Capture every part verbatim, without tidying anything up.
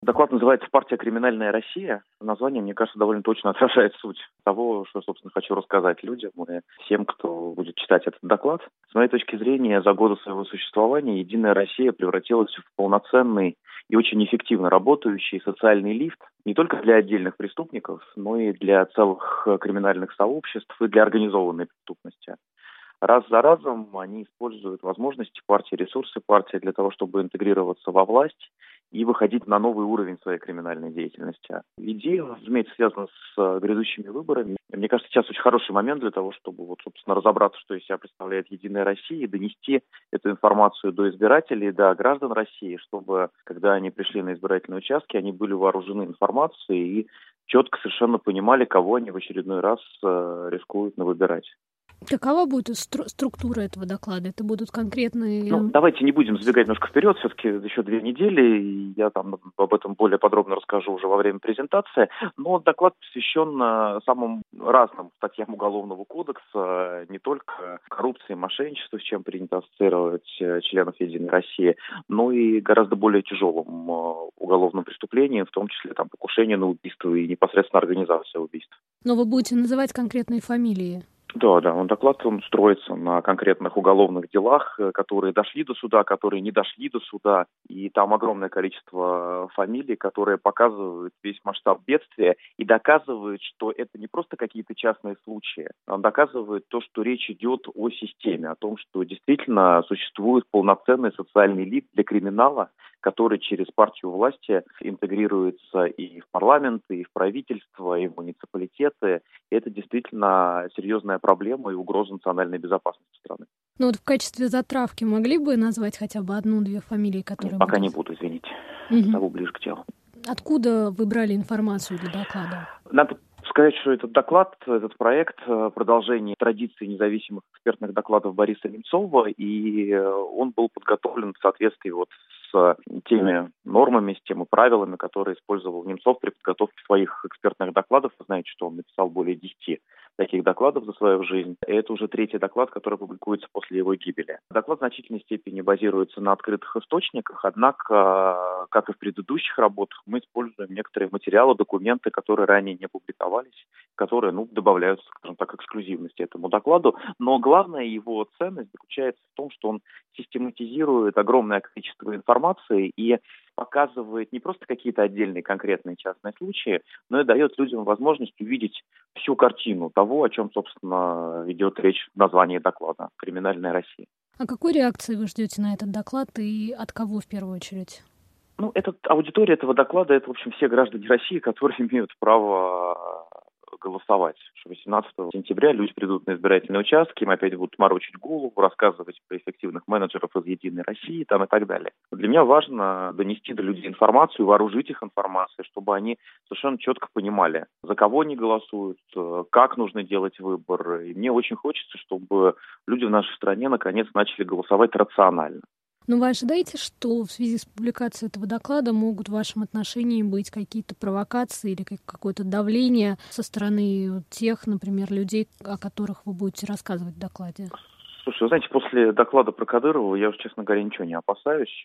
Доклад называется «Партия «Криминальная Россия». Название, мне кажется, довольно точно отражает суть того, что, собственно, хочу рассказать людям и всем, кто будет читать этот доклад. С моей точки зрения, за годы своего существования «Единая Россия» превратилась в полноценный и очень эффективно работающий социальный лифт не только для отдельных преступников, но и для целых криминальных сообществ и для организованной преступности. Раз за разом они используют возможности партии, ресурсы партии для того, чтобы интегрироваться во власть и выходить на новый уровень своей криминальной деятельности. Идея, разумеется, связана с грядущими выборами. Мне кажется, сейчас очень хороший момент для того, чтобы, вот, собственно, разобраться, что из себя представляет «Единая Россия», и донести эту информацию до избирателей, до граждан России, чтобы, когда они пришли на избирательные участки, они были вооружены информацией и четко совершенно понимали, кого они в очередной раз э, рискуют навыбирать. Какова будет стру- структура этого доклада? Это будут конкретные... Ну, давайте не будем забегать немножко вперед, все-таки еще две недели, и я там об этом более подробно расскажу уже во время презентации. Но доклад посвящен самым разным статьям Уголовного кодекса, не только коррупции, мошенничеству, с чем принято ассоциировать членов «Единой России», но и гораздо более тяжелым уголовным преступлениям, в том числе там покушение на убийство и непосредственно организация убийств. Но вы будете называть конкретные фамилии? Да, да, он доклад он строится на конкретных уголовных делах, которые дошли до суда, которые не дошли до суда. И там огромное количество фамилий, которые показывают весь масштаб бедствия и доказывают, что это не просто какие-то частные случаи. Он доказывает то, что речь идет о системе, о том, что действительно существует полноценный социальный лифт для криминала, который через партию власти интегрируется и в парламент, и в правительство, и в муниципалитеты. И это действительно серьезная проблема и угроза национальной безопасности страны. Ну вот в качестве затравки могли бы назвать хотя бы одну-две фамилии, которые... Нет, пока будут... не буду, извините. Угу. Того ближе к телу. Откуда вы брали информацию для доклада? Надо сказать, что этот доклад, этот проект продолжение традиции независимых экспертных докладов Бориса Немцова, и он был подготовлен в соответствии вот с теми нормами, с теми правилами, которые использовал Немцов при подготовке своих экспертных докладов. Вы знаете, что он написал более десяти таких докладов за свою жизнь. И это уже третий доклад, который публикуется после его гибели. Доклад в значительной степени базируется на открытых источниках, однако, как и в предыдущих работах, мы используем некоторые материалы, документы, которые ранее не публиковались, которые, ну, добавляются, скажем так, эксклюзивности этому докладу. Но главная его ценность заключается в том, что он систематизирует огромное количество информации и показывает не просто какие-то отдельные конкретные частные случаи, но и дает людям возможность увидеть всю картину того, о чем, собственно, идет речь в названии доклада «Криминальная Россия». А какой реакции вы ждете на этот доклад и от кого в первую очередь? Ну, этот, аудитория этого доклада – это, в общем, все граждане России, которые имеют право голосовать. восемнадцатого сентября люди придут на избирательные участки, им опять будут морочить голову, рассказывать про эффективных менеджеров из «Единой России» там, и так далее. Для меня важно донести до людей информацию, вооружить их информацией, чтобы они совершенно четко понимали, за кого они голосуют, как нужно делать выбор. И мне очень хочется, чтобы люди в нашей стране наконец начали голосовать рационально. Но вы ожидаете, что в связи с публикацией этого доклада могут в вашем отношении быть какие-то провокации или какое-то давление со стороны тех, например, людей, о которых вы будете рассказывать в докладе? Слушай, вы знаете, после доклада про Кадырова я уже, честно говоря, ничего не опасаюсь.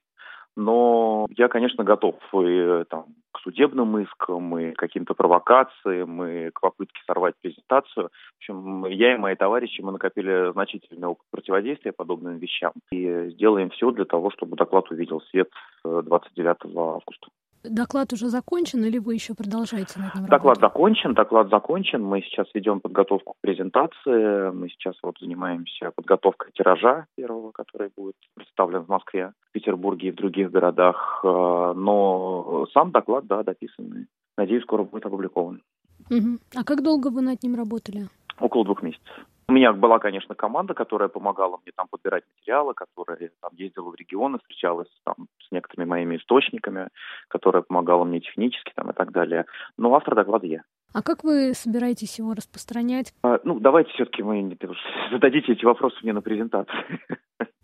Но я, конечно, готов и там, к судебным искам, и к каким-то провокациям, и к попытке сорвать презентацию. В общем, я и мои товарищи, мы накопили значительный опыт противодействия подобным вещам. И сделаем все для того, чтобы доклад увидел свет двадцать девятого августа. Доклад уже закончен или вы еще продолжаете над ним работать? Доклад закончен, доклад закончен. Мы сейчас ведем подготовку к презентации. Мы сейчас вот занимаемся подготовкой тиража первого, который будет представлен в Москве, в Петербурге и в других городах. Но сам доклад, да, дописанный. Надеюсь, скоро будет опубликован. Угу. А как долго вы над ним работали? Около двух месяцев. У меня была, конечно, команда, которая помогала мне там подбирать материалы, которая там ездила в регионы, встречалась там с некоторыми моими источниками, которая помогала мне технически там и так далее. Но автор доклада я. А как вы собираетесь его распространять? А, ну, давайте все-таки вы зададите эти вопросы мне на презентации.